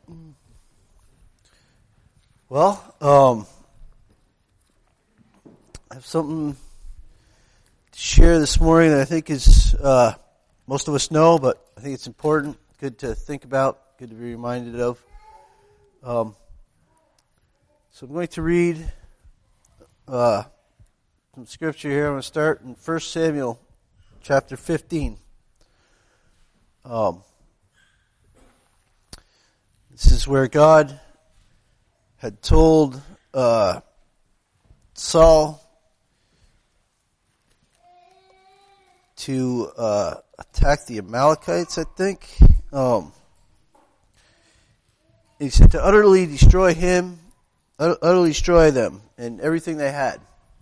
Well, I have something to share this morning that I think is most of us know, but I think it's important, good to think about, good to be reminded of. So I'm going to read some scripture here. I'm going to start in 1 Samuel chapter 15. This is where God had told Saul to attack the Amalekites, I think. He said to utterly destroy them and everything they had.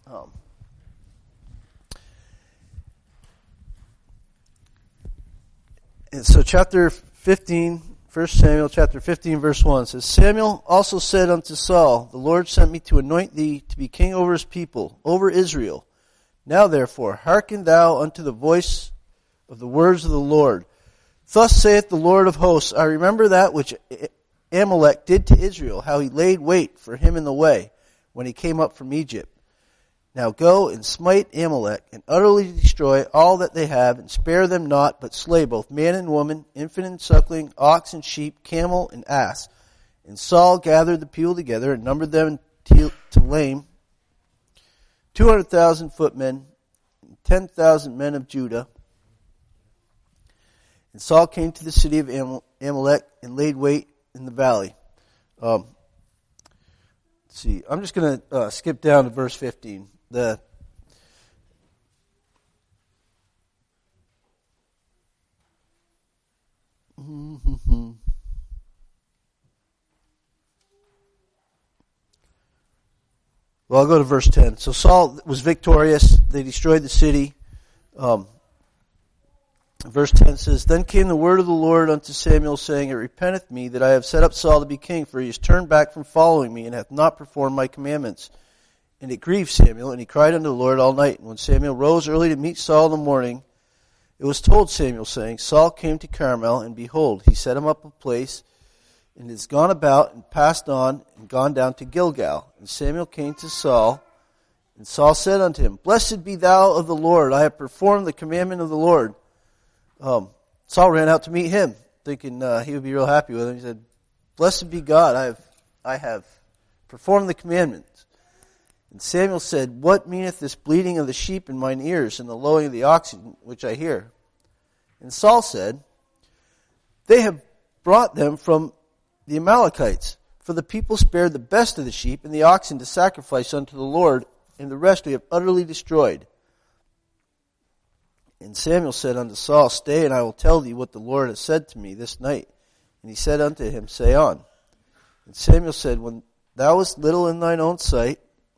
And so chapter 15, 1 Samuel chapter 15 verse 1 says, Samuel also said unto Saul, the Lord sent me to anoint thee to be king over his people, over Israel. Now therefore, hearken thou unto the voice of the words of the Lord. Thus saith the Lord of hosts, I remember that which Amalek did to Israel, how he laid wait for him in the way, when he came up from Egypt. Now go and smite Amalek, and utterly destroy all that they have, and spare them not, but slay both man and woman, infant and suckling, ox and sheep, camel and ass. And Saul gathered the people together, and numbered them to Telaim, 200,000 footmen, 10,000 men of Judah. And Saul came to the city of Amalek, and laid wait in the valley. Let's see, I'm just going to skip down to verse 15. Well, I'll go to verse 10. So Saul was victorious. They destroyed the city. Verse 10 says, Then came the word of the Lord unto Samuel, saying, It repenteth me that I have set up Saul to be king, for he is turned back from following me, and hath not performed my commandments. And it grieved Samuel, and he cried unto the Lord all night. And when Samuel rose early to meet Saul in the morning, it was told Samuel, saying, Saul came to Carmel, and behold, he set him up a place, and is gone about, and passed on, and gone down to Gilgal. And Samuel came to Saul, and Saul said unto him, Blessed be thou of the Lord, I have performed the commandment of the Lord. Saul ran out to meet him, thinking he would be real happy with him. He said, Blessed be God, I have performed the commandments. And Samuel said, What meaneth this bleating of the sheep in mine ears, and the lowing of the oxen which I hear? And Saul said, They have brought them from the Amalekites, for the people spared the best of the sheep and the oxen to sacrifice unto the Lord, and the rest we have utterly destroyed. And Samuel said unto Saul, Stay, and I will tell thee what the Lord has said to me this night. And he said unto him, Say on. And Samuel said, When thou wast little in thine own sight,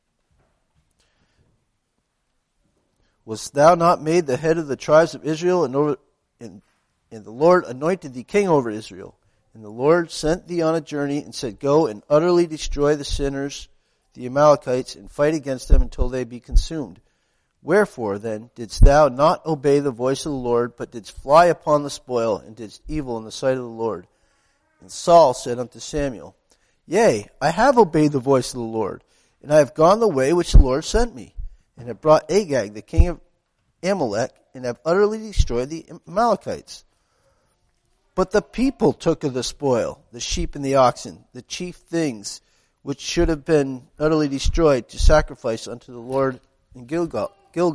wast thou not made the head of the tribes of Israel, and the Lord anointed thee king over Israel? And the Lord sent thee on a journey, and said, Go and utterly destroy the sinners, the Amalekites, and fight against them until they be consumed. Wherefore then didst thou not obey the voice of the Lord, but didst fly upon the spoil, and didst evil in the sight of the Lord? And Saul said unto Samuel, Yea, I have obeyed the voice of the Lord, and I have gone the way which the Lord sent me, and have brought Agag, the king of Amalek, and have utterly destroyed the Amalekites. But the people took of the spoil, the sheep and the oxen, the chief things which should have been utterly destroyed, to sacrifice unto the Lord in Gilgal.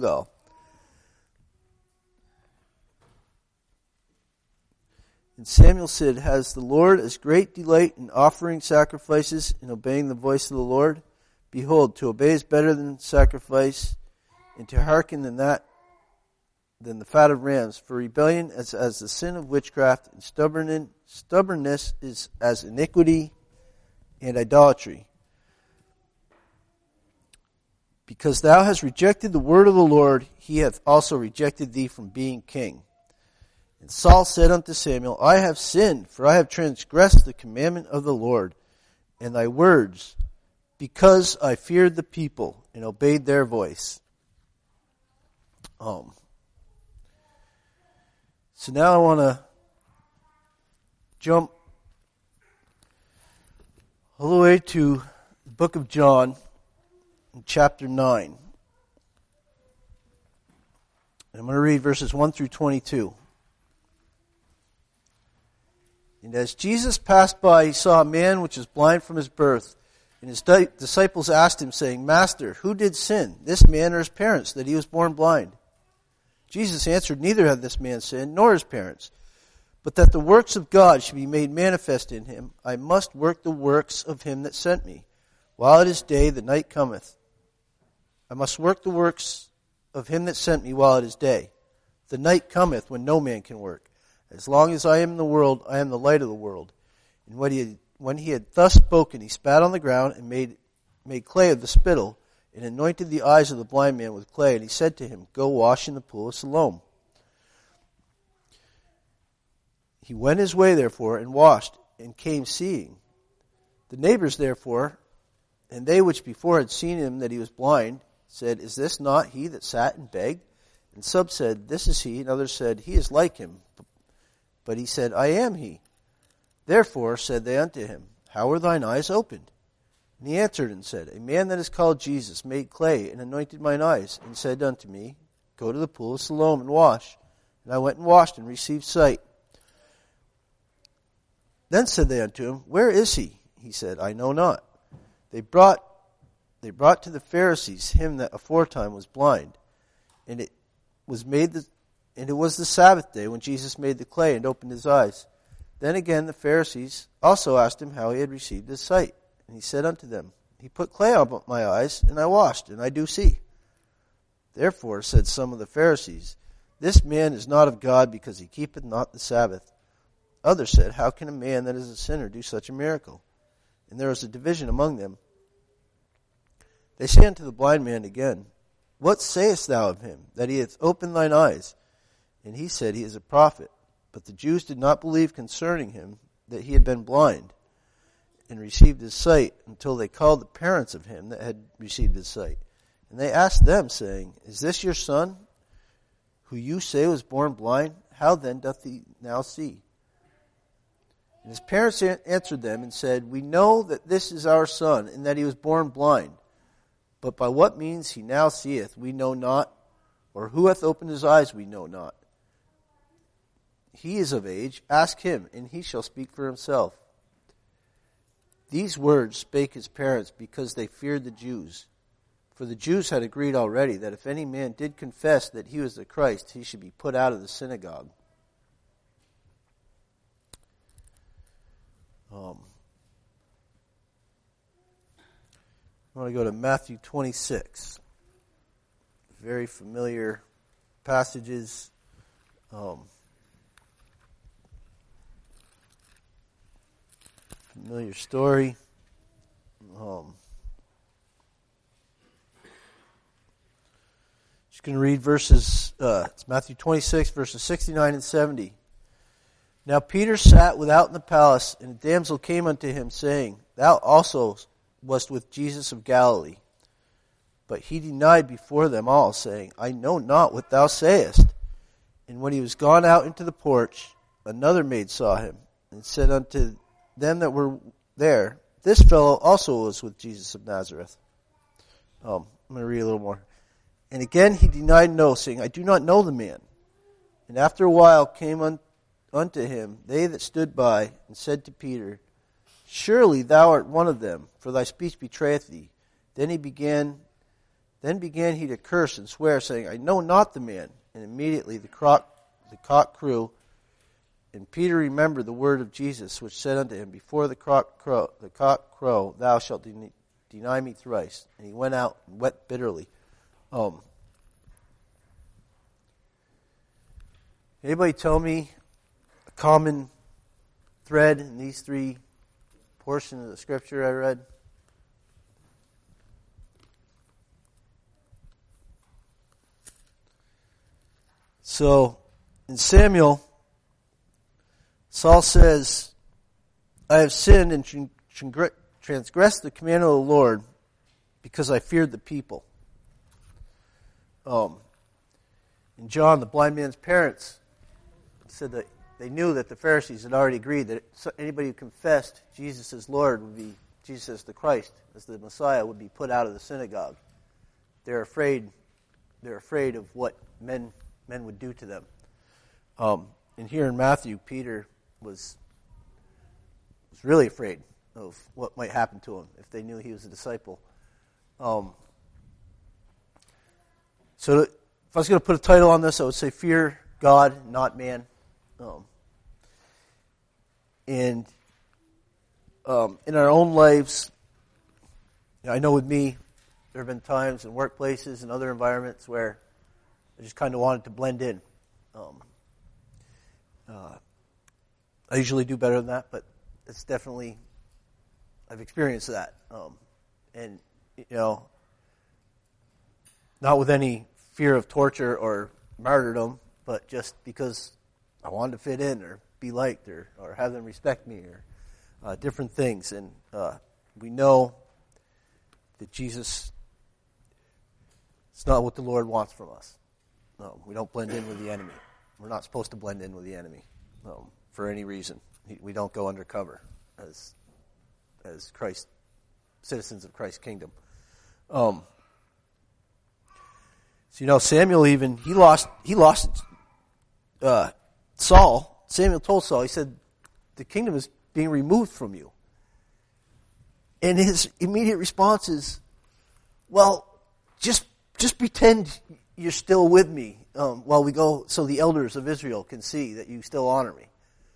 And Samuel said, Has the Lord as great delight in offering sacrifices, in obeying the voice of the Lord? Behold, to obey is better than sacrifice, and to hearken than the fat of rams. For rebellion is as the sin of witchcraft, and stubbornness is as iniquity and idolatry. Because thou hast rejected the word of the Lord, he hath also rejected thee from being king. And Saul said unto Samuel, I have sinned, for I have transgressed the commandment of the Lord, and thy words, because I feared the people, and obeyed their voice. So now I want to jump all the way to the book of John, chapter 9. I'm going to read verses 1 through 22. And as Jesus passed by, he saw a man which was blind from his birth. And his disciples asked him, saying, Master, who did sin, this man or his parents, that he was born blind? Jesus answered, Neither had this man sinned, nor his parents, but that the works of God should be made manifest in him. I must work the works of him that sent me. While it is day, the night cometh. I must work the works of him that sent me while it is day. The night cometh when no man can work. As long as I am in the world, I am the light of the world. And when he had thus spoken, he spat on the ground and made clay of the spittle, and anointed the eyes of the blind man with clay. And he said to him, Go wash in the pool of Siloam. He went his way, therefore, and washed, and came seeing. The neighbors, therefore, and they which before had seen him that he was blind, said, Is this not he that sat and begged? And some said, This is he. And others said, He is like him. But he said, I am he. Therefore said they unto him, How were thine eyes opened? And he answered and said, A man that is called Jesus made clay and anointed mine eyes, and said unto me, Go to the pool of Siloam and wash. And I went and washed and received sight. Then said they unto him, Where is he? He said, I know not. They brought to the Pharisees him that aforetime was blind, and it was the Sabbath day when Jesus made the clay and opened his eyes. Then again the Pharisees also asked him how he had received his sight. And he said unto them, He put clay on my eyes, and I washed, and I do see. Therefore said some of the Pharisees, This man is not of God, because he keepeth not the Sabbath. Others said, How can a man that is a sinner do such a miracle? And there was a division among them. They say unto the blind man again, What sayest thou of him, that he hath opened thine eyes? And he said, He is a prophet. But the Jews did not believe concerning him that he had been blind and received his sight, until they called the parents of him that had received his sight. And they asked them, saying, Is this your son, who you say was born blind? How then doth he now see? And his parents answered them and said, We know that this is our son, and that he was born blind. But by what means he now seeth, we know not, or who hath opened his eyes, we know not. He is of age, ask him, and he shall speak for himself. These words spake his parents, because they feared the Jews. For the Jews had agreed already that if any man did confess that he was the Christ, he should be put out of the synagogue. I want to go to Matthew 26. Very familiar passages. Familiar story. Just going to read verses, it's Matthew 26, verses 69 and 70. Now Peter sat without in the palace, and a damsel came unto him, saying, Thou also wast with Jesus of Galilee. But he denied before them all, saying, I know not what thou sayest. And when he was gone out into the porch, another maid saw him, and said unto them that were there, This fellow also was with Jesus of Nazareth. I'm going to read a little more. And again he denied no, saying, I do not know the man. And after a while came unto him they that stood by, and said to Peter, Surely thou art one of them, for thy speech betrayeth thee. Then began he to curse and swear, saying, I know not the man. And immediately the cock crew, and Peter remembered the word of Jesus, which said unto him, Before the cock crow, thou shalt deny me thrice. And he went out and wept bitterly. Anybody tell me a common thread in these three portions of the scripture I read? So, in Samuel, Saul says, I have sinned and transgressed the command of the Lord because I feared the people. In John, the blind man's parents said that they knew that the Pharisees had already agreed that anybody who confessed Jesus as Lord would be Jesus as the Christ, as the Messiah, would be put out of the synagogue. They're afraid of what men would do to them. And here in Matthew, Peter was really afraid of what might happen to him if they knew he was a disciple. So if I was going to put a title on this, I would say Fear God, Not Man. And in our own lives, I know with me, there have been times in workplaces and other environments where I just kind of wanted to blend in. I usually do better than that, but it's definitely, I've experienced that. And, not with any fear of torture or martyrdom, but just because I wanted to fit in or be liked or have them respect me or different things. And we know that Jesus, it's not what the Lord wants from us. We don't blend in with the enemy. We're not supposed to blend in with the enemy for any reason. We don't go undercover as Christ, citizens of Christ's kingdom. So Samuel even he lost Saul. Samuel told Saul, he said, the kingdom is being removed from you. And his immediate response is, well, just pretend you're still with me while we go, so the elders of Israel can see that you still honor me.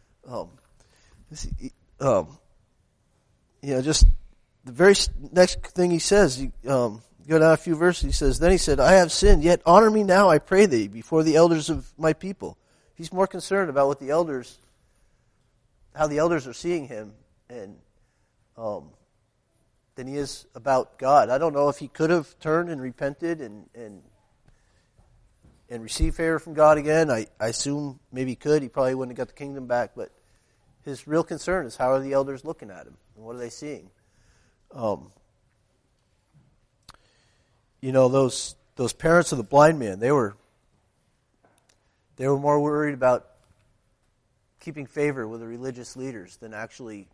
Just the very next thing he says, go down a few verses, he says, then he said, I have sinned, yet honor me now, I pray thee, before the elders of my people. He's more concerned about what how the elders are seeing him, and than he is about God. I don't know if he could have turned and repented and received favor from God again. I assume maybe he could. He probably wouldn't have got the kingdom back, but his real concern is how are the elders looking at him, and what are they seeing? Those parents of the blind man, they were more worried about keeping favor with the religious leaders than actually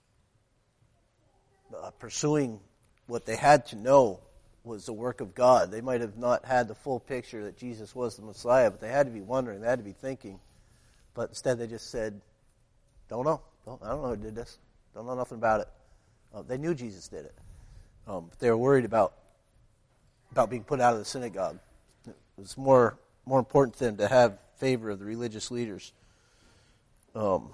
pursuing what they had to know was the work of God. They might have not had the full picture that Jesus was the Messiah, but they had to be wondering, they had to be thinking. But instead they just said, don't know. I don't know who did this. Don't know nothing about it. They knew Jesus did it. But they were worried about being put out of the synagogue. It was more important to them to have favor of the religious leaders. Then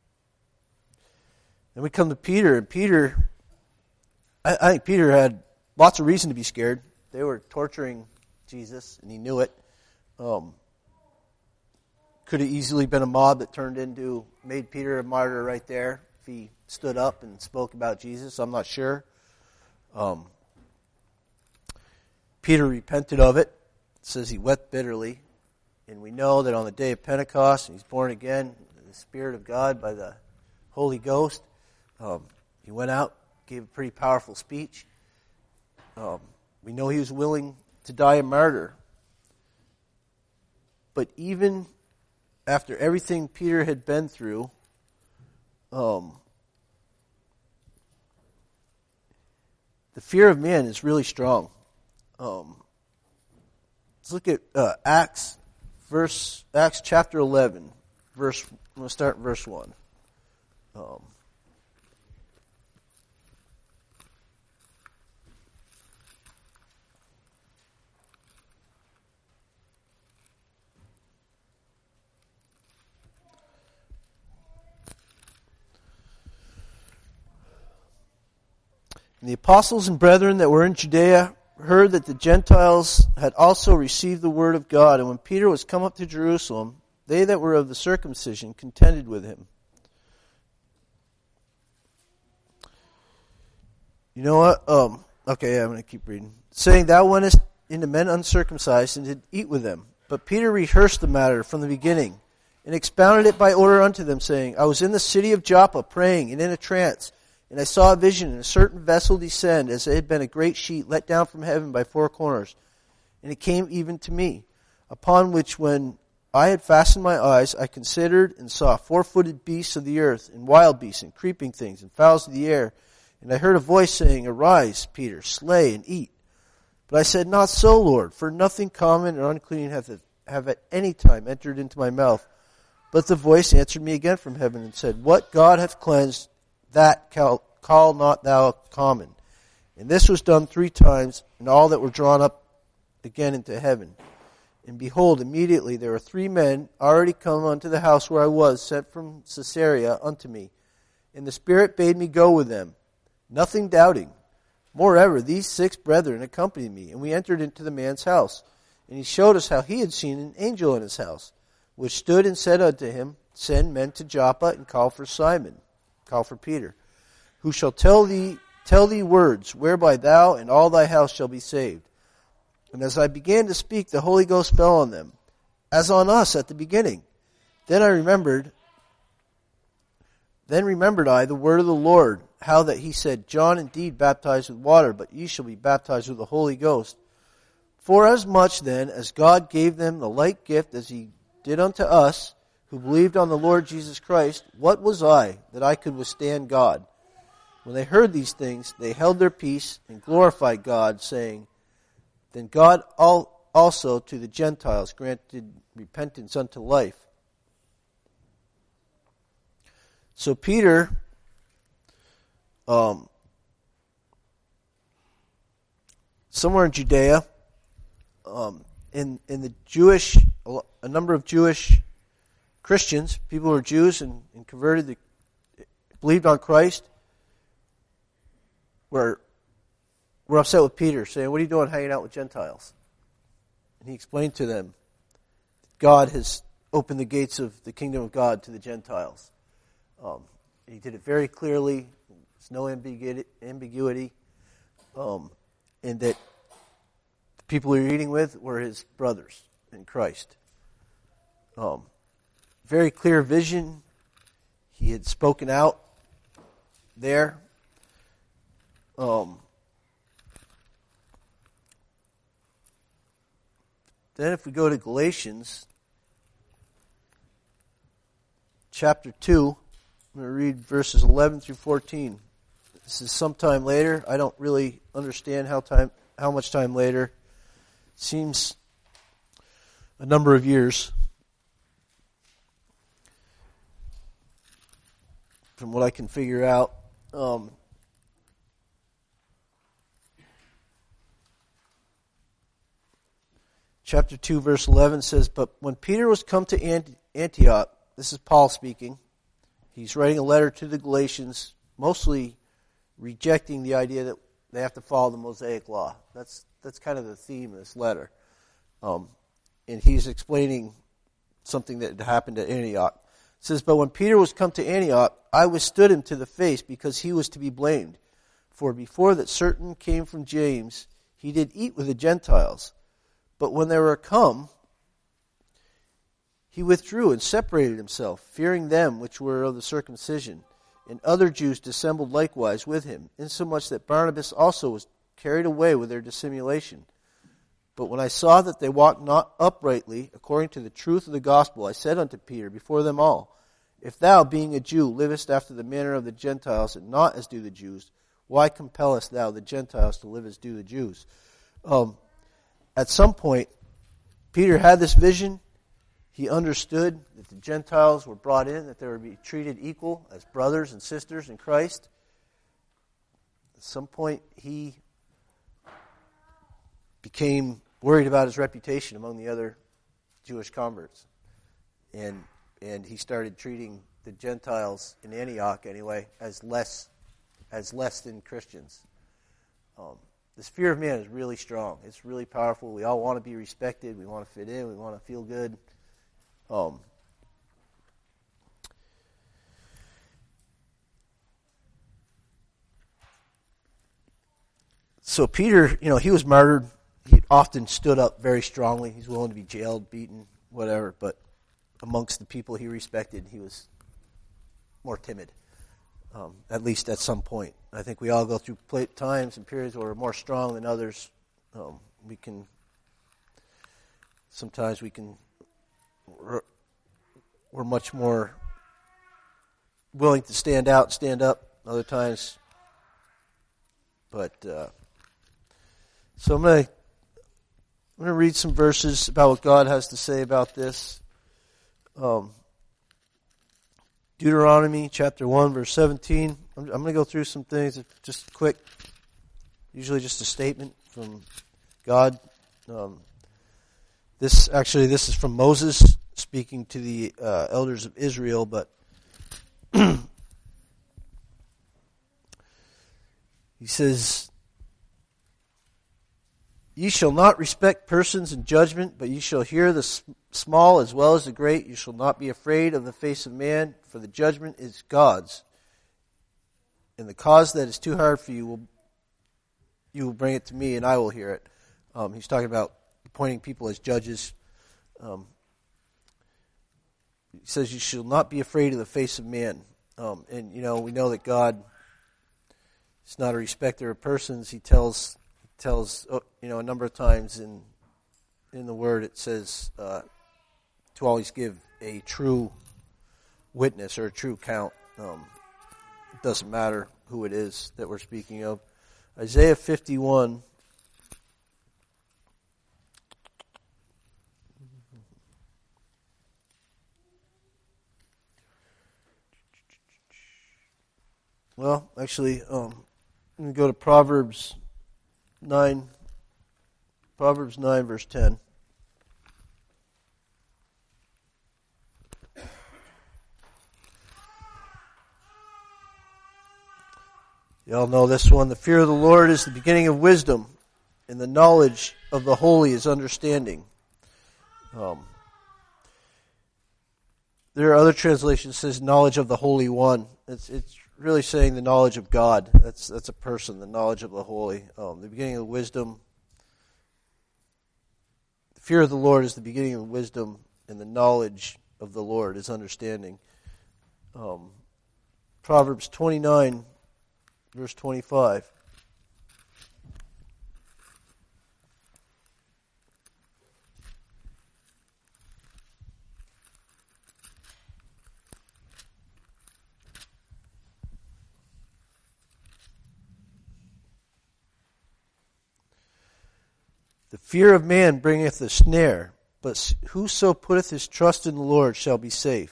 we come to Peter, and Peter, I think Peter had lots of reason to be scared. They were torturing Jesus, and he knew it. Could have easily been a mob that made Peter a martyr right there if he stood up and spoke about Jesus. I'm not sure. Peter repented of it. It says he wept bitterly. And we know that on the day of Pentecost, he's born again in the Spirit of God by the Holy Ghost. He went out, gave a pretty powerful speech. We know he was willing to die a martyr. But even after everything Peter had been through, the fear of man is really strong. Let's look at Acts chapter 11, I'm going to start in verse 1. And the apostles and brethren that were in Judea heard that the Gentiles had also received the word of God. And when Peter was come up to Jerusalem, they that were of the circumcision contended with him. You know what? Okay, I'm going to keep reading. Saying, thou wentest into men uncircumcised and did eat with them. But Peter rehearsed the matter from the beginning and expounded it by order unto them, saying, I was in the city of Joppa praying and in a trance. And I saw a vision, and a certain vessel descend, as it had been a great sheet let down from heaven by four corners. And it came even to me, upon which when I had fastened my eyes, I considered and saw four-footed beasts of the earth, and wild beasts, and creeping things, and fowls of the air. And I heard a voice saying, Arise, Peter, slay and eat. But I said, Not so, Lord, for nothing common or unclean have at any time entered into my mouth. But the voice answered me again from heaven and said, What God hath cleansed, that call not thou common. And this was done 3 times, and all that were drawn up again into heaven. And behold, immediately there were 3 men already come unto the house where I was, sent from Caesarea unto me. And the Spirit bade me go with them, nothing doubting. Moreover, these 6 brethren accompanied me, and we entered into the man's house. And he showed us how he had seen an angel in his house, which stood and said unto him, Send men to Joppa, and call for Peter, who shall tell thee words, whereby thou and all thy house shall be saved. And as I began to speak, the Holy Ghost fell on them, as on us at the beginning. Then remembered I the word of the Lord, how that he said, John indeed baptized with water, but ye shall be baptized with the Holy Ghost. Forasmuch then as God gave them the like gift as he did unto us, who believed on the Lord Jesus Christ, what was I, that I could withstand God? When they heard these things, they held their peace and glorified God, saying, Then God also to the Gentiles granted repentance unto life. So Peter somewhere in Judea, in the Jewish, a number of Jewish Christians, people who were Jews and converted, believed on Christ, were upset with Peter, saying, What are you doing hanging out with Gentiles? And he explained to them, God has opened the gates of the kingdom of God to the Gentiles. He did it very clearly. There's no ambiguity. And that the people he was eating with were his brothers in Christ. Very clear vision. He had spoken out there. Then if we go to Galatians chapter 2, I'm going to read verses 11 through 14. This is sometime later. I don't really understand how much time later. It seems a number of years from what I can figure out. Chapter 2, verse 11 says, But when Peter was come to Antioch, this is Paul speaking, he's writing a letter to the Galatians, mostly rejecting the idea that they have to follow the Mosaic law. That's kind of the theme of this letter. And he's explaining something that had happened at Antioch. It says, But when Peter was come to Antioch, I withstood him to the face, because he was to be blamed. For before that certain came from James, he did eat with the Gentiles. But when they were come, he withdrew and separated himself, fearing them which were of the circumcision. And other Jews dissembled likewise with him, insomuch that Barnabas also was carried away with their dissimulation. But when I saw that they walked not uprightly, according to the truth of the gospel, I said unto Peter before them all, If thou, being a Jew, livest after the manner of the Gentiles, and not as do the Jews, why compellest thou the Gentiles to live as do the Jews? At some point, Peter had this vision. He understood that the Gentiles were brought in, that they were to be treated equal as brothers and sisters in Christ. At some point, he became worried about his reputation among the other Jewish converts. And he started treating the Gentiles in Antioch, anyway, as less than Christians. This fear of man is really strong. It's really powerful. We all want to be respected. We want to fit in. We want to feel good. So Peter, he was martyred. He often stood up very strongly. He's willing to be jailed, beaten, whatever. But amongst the people he respected, he was more timid. At least at some point. I think we all go through times and periods where we're more strong than others. We're much more willing to stand out, stand up. Other times, But so I'm going to read some verses about what God has to say about this. Deuteronomy chapter 1, verse 17. I'm going to go through some things, just quick, usually just a statement from God. This is from Moses speaking to the elders of Israel, but he says, "Ye shall not respect persons in judgment, but ye shall hear the small as well as the great. You shall not be afraid of the face of man, for the judgment is God's. And the cause that is too hard for you will bring it to me, and I will hear it." He's talking about appointing people as judges. He says, "You shall not be afraid of the face of man." And we know that God is not a respecter of persons. He tells a number of times in the Word it says to always give a true witness or a true count. It doesn't matter who it is that we're speaking of. Isaiah 51. Well, actually, let me go to Proverbs 9. Proverbs 9, verse 10. You all know this one. "The fear of the Lord is the beginning of wisdom, and the knowledge of the holy is understanding." There are other translations that says knowledge of the Holy One. It's really saying the knowledge of God. That's a person, the knowledge of the holy. The beginning of wisdom. The fear of the Lord is the beginning of wisdom, and the knowledge of the Lord is understanding. Proverbs 29, verse 25. "The fear of man bringeth a snare, but whoso putteth his trust in the Lord shall be safe.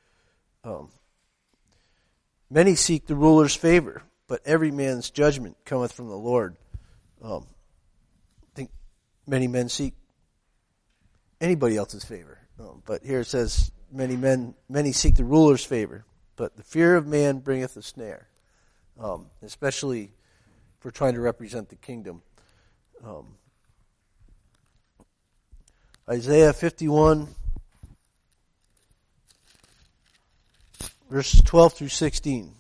Many seek the ruler's favor, but every man's judgment cometh from the Lord." I think many men seek anybody else's favor. But here it says, many seek the ruler's favor, but the fear of man bringeth a snare. Especially if we're trying to represent the kingdom. Isaiah 51, verses 12 through 16.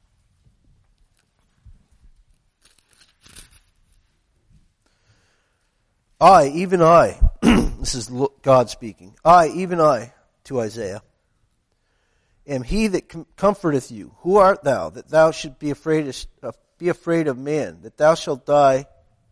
"I, even I," this is God speaking, "I, even I," to Isaiah, "am he that comforteth you. Who art thou, that thou should be afraid of man, that thou shalt die?"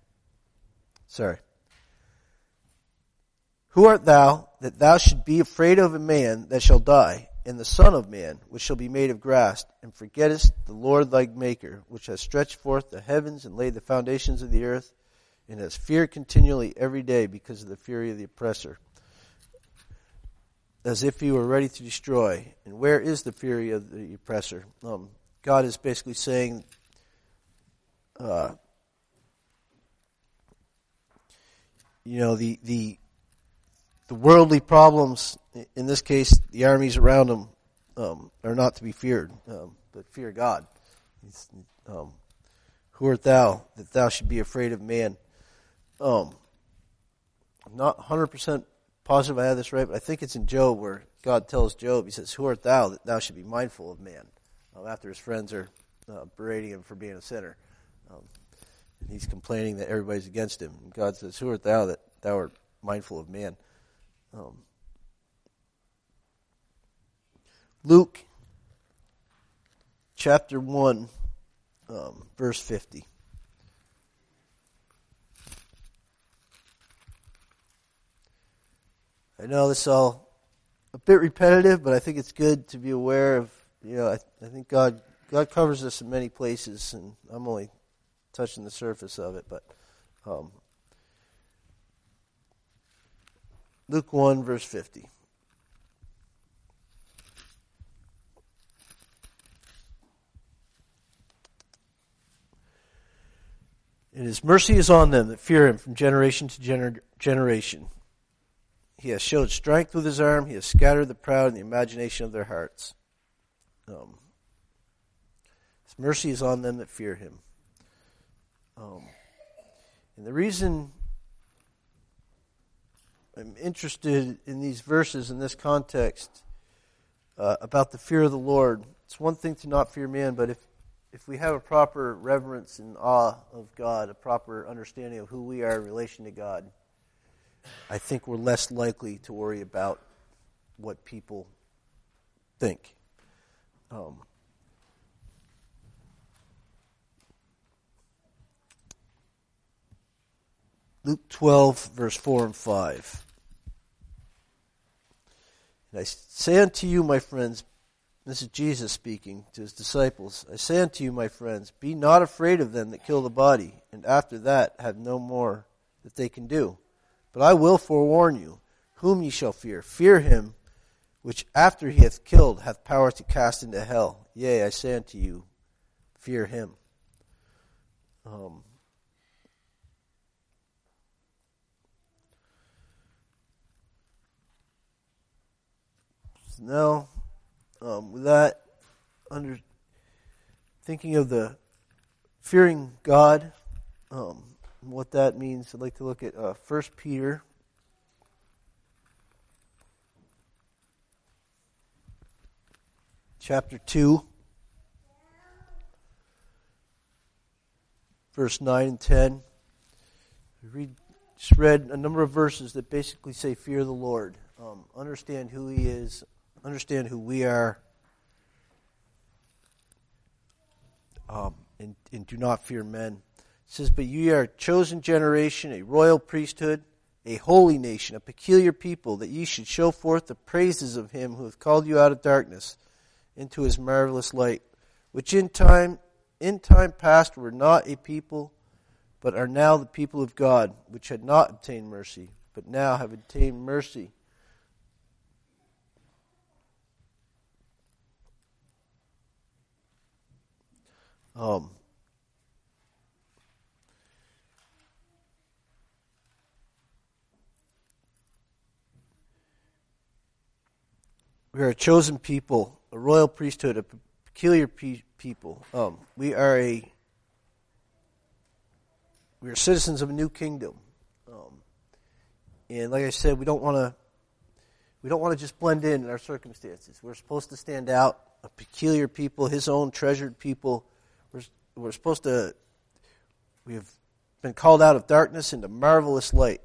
"Who art thou, that thou should be afraid of a man that shall die, and the Son of Man, which shall be made of grass, and forgettest the Lord thy Maker, which has stretched forth the heavens and laid the foundations of the earth, and has feared continually every day because of the fury of the oppressor, as if he were ready to destroy. And where is the fury of the oppressor?" God is basically saying, the worldly problems, in this case, the armies around him, are not to be feared, but fear God. "Who art thou, that thou should be afraid of man?" I'm not 100% positive I have this right, but I think it's in Job where God tells Job, he says, "Who art thou, that thou should be mindful of man?" After his friends are berating him for being a sinner. And he's complaining that everybody's against him. And God says, "Who art thou, that thou art mindful of man?" Luke chapter 1, verse 50. I know this is all a bit repetitive, but I think it's good to be aware of, I think God covers this in many places, and I'm only touching the surface of it, but Luke 1, verse 50. And his mercy is on them that fear him from generation to generation. He has showed strength with his arm. He has scattered the proud in the imagination of their hearts. His mercy is on them that fear him. And the reason I'm interested in these verses in this context about the fear of the Lord, it's one thing to not fear man, but if we have a proper reverence and awe of God, a proper understanding of who we are in relation to God, I think we're less likely to worry about what people think. Luke 12, verse 4 and 5. And I say unto you, my friends, this is Jesus speaking to his disciples, I say unto you, my friends, be not afraid of them that kill the body, and after that have no more that they can do. But I will forewarn you, whom ye shall fear. Fear him, which after he hath killed hath power to cast into hell. Yea, I say unto you, fear him. Now, with that, thinking of the fearing God, what that means, I'd like to look at 1 Peter chapter 2, verse 9 and 10. We just read a number of verses that basically say fear the Lord. Understand who he is, understand who we are, and do not fear men. It says, but ye are a chosen generation, a royal priesthood, a holy nation, a peculiar people, that ye should show forth the praises of him who hath called you out of darkness into his marvelous light, which in time past were not a people, but are now the people of God, which had not obtained mercy, but now have obtained mercy. We are a chosen people, a royal priesthood, a peculiar people. We are citizens of a new kingdom, and like I said, we don't want to just blend in our circumstances. We're supposed to stand out, a peculiar people, his own treasured people. We're supposed to. We have been called out of darkness into marvelous light.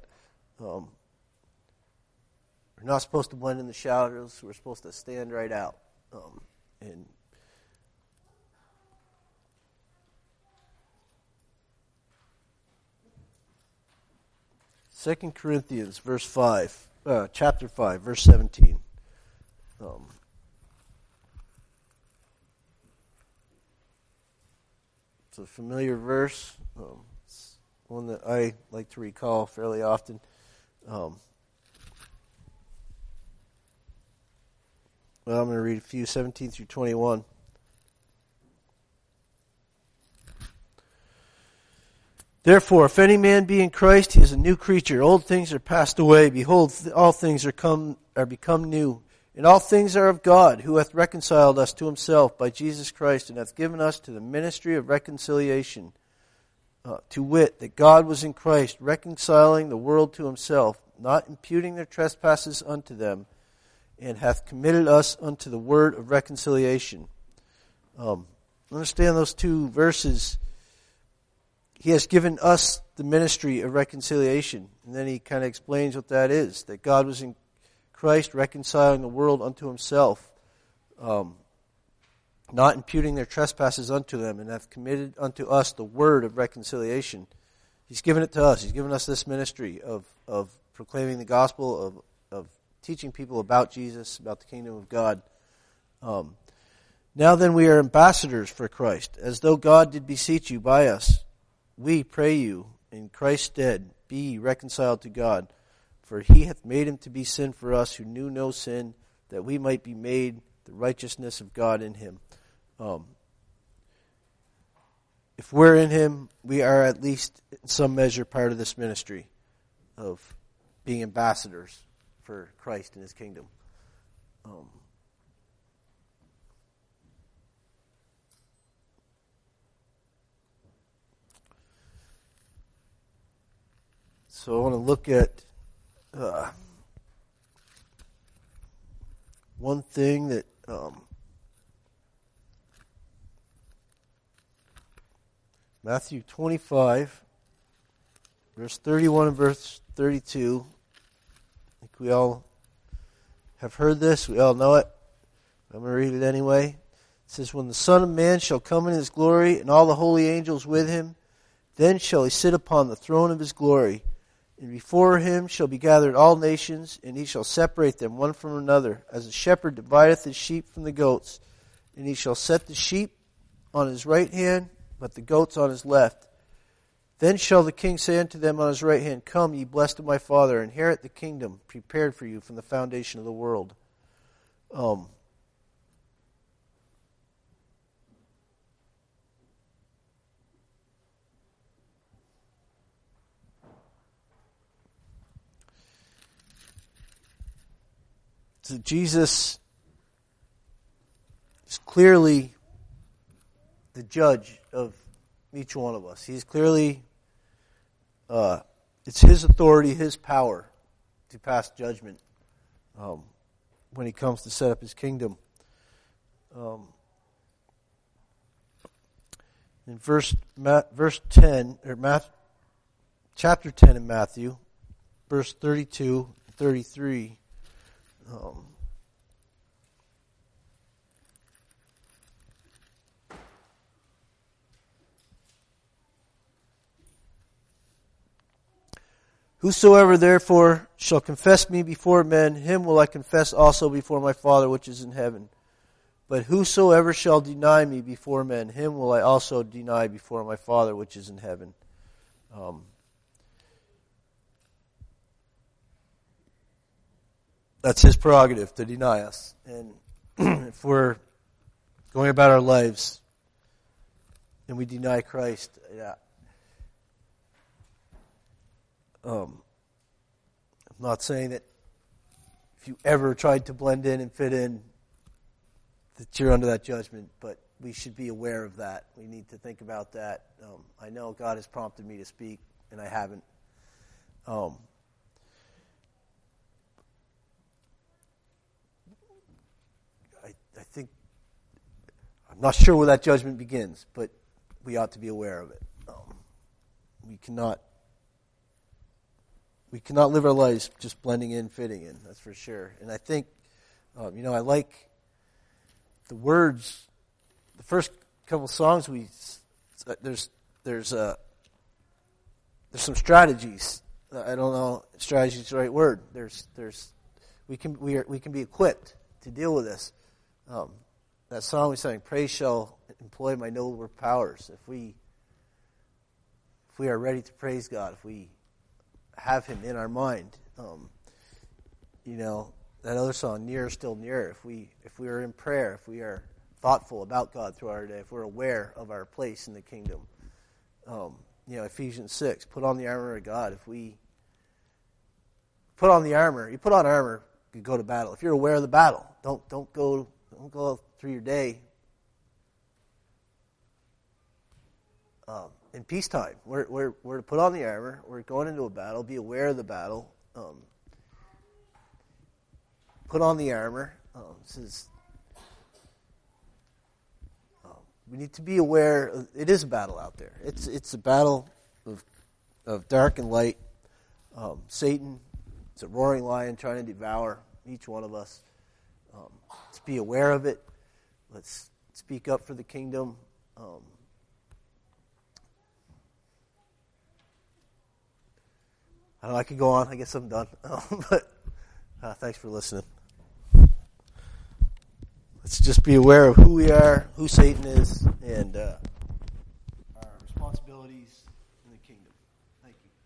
We're not supposed to blend in the shadows. We're supposed to stand right out. And Second Corinthians, chapter 5, verse 17. It's a familiar verse. It's one that I like to recall fairly often. Well, I'm going to read a few, 17 through 21. Therefore, if any man be in Christ, he is a new creature. Old things are passed away. Behold, all things are become new. And all things are of God, who hath reconciled us to himself by Jesus Christ, and hath given us to the ministry of reconciliation. To wit, that God was in Christ, reconciling the world to himself, not imputing their trespasses unto them, and hath committed us unto the word of reconciliation. Understand those two verses. He has given us the ministry of reconciliation. And then he kind of explains what that is. That God was in Christ reconciling the world unto himself, not imputing their trespasses unto them, and hath committed unto us the word of reconciliation. He's given it to us. He's given us this ministry of proclaiming the gospel, of teaching people about Jesus, about the kingdom of God. Now then we are ambassadors for Christ, as though God did beseech you by us. we pray you, in Christ's stead, be ye reconciled to God. For he hath made him to be sin for us who knew no sin, that we might be made the righteousness of God in him. If we're in him, we are at least in some measure part of this ministry of being ambassadors for Christ and his kingdom. So I want to look at one thing that Matthew 25, verse 31 and verse 32. I think we all have heard this. We all know it. I'm going to read it anyway. It says, when the Son of Man shall come in his glory, and all the holy angels with him, then shall he sit upon the throne of his glory. And before him shall be gathered all nations, and he shall separate them one from another, as a shepherd divideth his sheep from the goats. And he shall set the sheep on his right hand, but the goats on his left. Then shall the king say unto them on his right hand, come, ye blessed of my Father, inherit the kingdom prepared for you from the foundation of the world. So Jesus is clearly the judge of each one of us. He's clearly, it's his authority, his power to pass judgment when he comes to set up his kingdom. In verse 10, or chapter 10 in Matthew, verse 32 and 33, whosoever therefore shall confess me before men, him will I confess also before my Father which is in heaven. But whosoever shall deny me before men, him will I also deny before my Father which is in heaven. That's his prerogative to deny us. And if we're going about our lives and we deny Christ, I'm not saying that if you ever tried to blend in and fit in, that you're under that judgment, but we should be aware of that. We need to think about that. I know God has prompted me to speak, and I haven't. I think, I'm not sure where that judgment begins, but we ought to be aware of it. We cannot live our lives just blending in, fitting in, that's for sure. And I think, I like the words, the first couple songs there's some strategies. I don't know, strategy is the right word. We can be equipped to deal with this. That song we sang, praise shall employ my nobler powers. If we are ready to praise God, if we have him in our mind, that other song, nearer, still nearer. If we are in prayer, if we are thoughtful about God throughout our day, if we're aware of our place in the kingdom, Ephesians 6, put on the armor of God. If we put on the armor, you put on armor, you go to battle. If you're aware of the battle, don't go through your day in peacetime. We're to put on the armor. We're going into a battle. Be aware of the battle. Put on the armor. We need to be aware. It is a battle out there. It's a battle of dark and light. Satan, it's a roaring lion trying to devour each one of us. Let's be aware of it. Let's speak up for the kingdom. I don't know, I could go on. I guess I'm done. But thanks for listening. Let's just be aware of who we are, who Satan is, and our responsibility. responsibilities in the kingdom. Thank you.